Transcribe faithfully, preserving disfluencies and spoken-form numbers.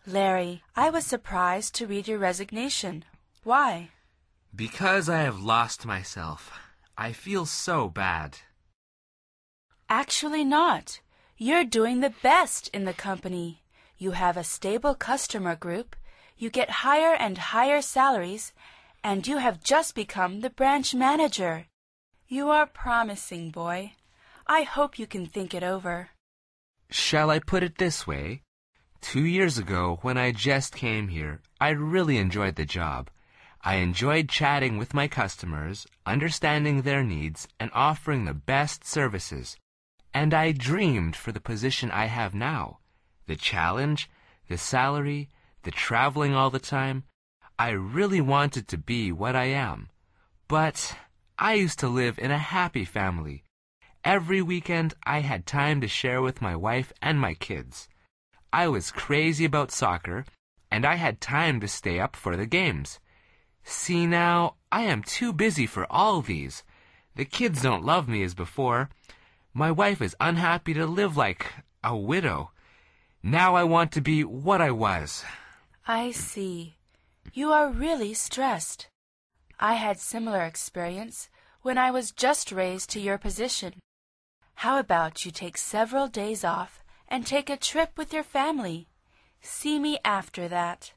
Larry, I was surprised to read your resignation. Why? Because I have lost myself. I feel so bad. Actually not. You're doing the best in the company. You have a stable customer group, you get higher and higher salaries, and you have just become the branch manager. You are promising, boy. I hope you can think it over. Shall I put it this way? Two years ago, when I just came here, I really enjoyed the job. I enjoyed chatting with my customers, understanding their needs, and offering the best services. And I dreamed for the position I have now. The challenge, the salary, the traveling all the time. I really wanted to be what I am. But I used to live in a happy family. Every weekend I had time to share with my wife and my kids. I was crazy about soccer, and I had time to stay up for the games. See now, I am too busy for all these. The kids don't love me as before. My wife is unhappy to live like a widow. Now I want to be what I was. I see. You are really stressed. I had similar experience when I was just raised to your position. How about you take several days off and take a trip with your family? See me after that.